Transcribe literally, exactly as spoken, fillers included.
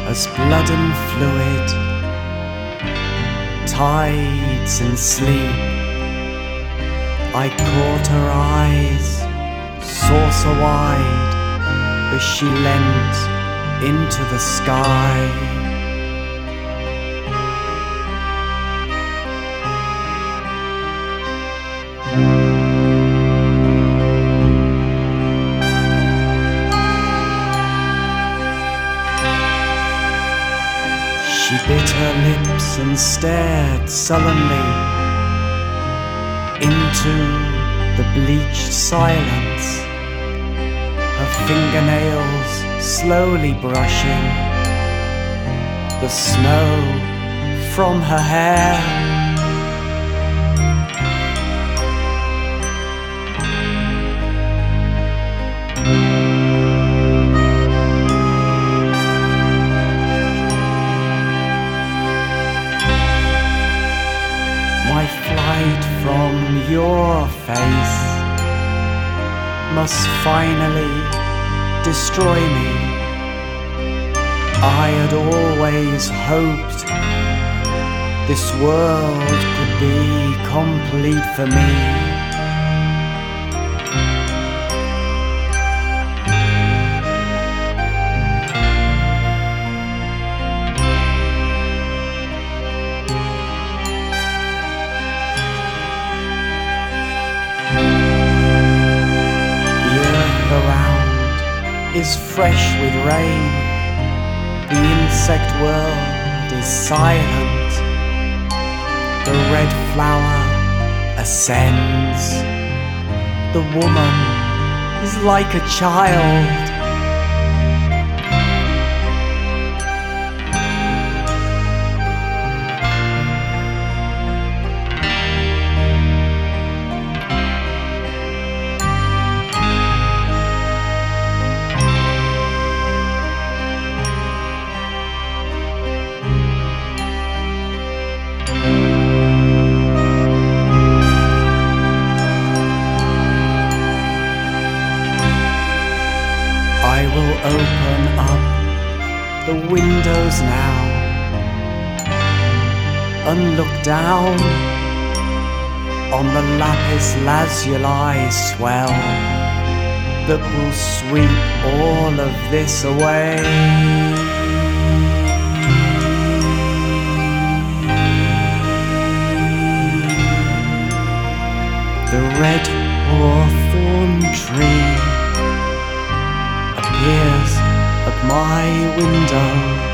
as blood and fluid, tides and sleep. I caught her eyes, saucer-wide, as she leant into the sky. She bit her lips and stared sullenly into the bleached silence, her fingernails slowly brushing the snow from her hair. My flight from your face must finally destroy me. I had always hoped this world could be complete for me. Is fresh with rain, the insect world is silent, the red flower ascends, the woman is like a child. I will open up the windows now and look down on the lapis lazuli swell that will sweep all of this away. The red hawthorn tree appears at my window.